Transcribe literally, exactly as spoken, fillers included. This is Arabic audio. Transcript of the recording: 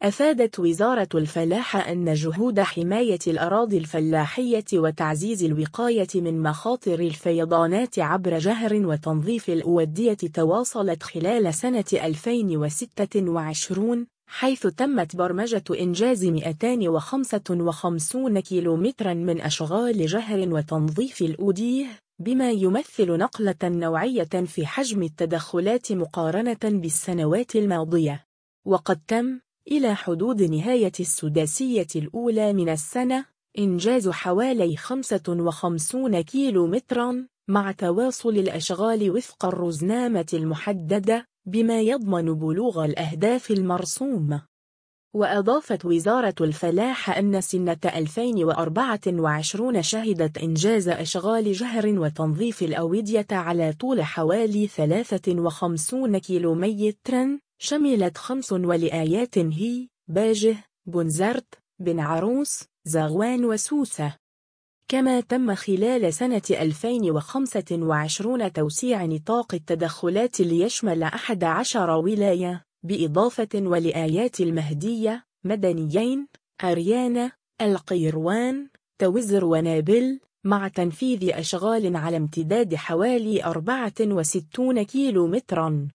أفادت وزارة الفلاحة أن جهود حماية الأراضي الفلاحية وتعزيز الوقاية من مخاطر الفيضانات عبر جهر وتنظيف الأودية تواصلت خلال سنة ألفين وستة وعشرين، حيث تمت برمجة إنجاز مئتين وخمسة وخمسين كيلومترا من أشغال جهر وتنظيف الأودية، بما يمثل نقلة نوعية في حجم التدخلات مقارنة بالسنوات الماضية. وقد تم إلى حدود نهاية السداسية الأولى من السنة إنجاز حوالي خمسة وخمسين كيلومتراً مع تواصل الأشغال وفق الرزنامة المحددة، بما يضمن بلوغ الأهداف المرسومة. وأضافت وزارة الفلاحة أن سنة ألفين وأربعة وعشرين شهدت إنجاز أشغال جهر وتنظيف الأودية على طول حوالي ثلاثة وخمسين كيلومتراً، شملت خمس ولايات هي باجة، بنزرت، بن عروس، زغوان وسوسة. كما تم خلال سنة ألفين وخمسة وعشرين توسيع نطاق التدخلات ليشمل أحد عشر ولاية، بإضافة ولايات المهدية، مدنيين، أريانا، القيروان، توزر ونابل، مع تنفيذ أشغال على امتداد حوالي أربعة وستين كيلومتراً.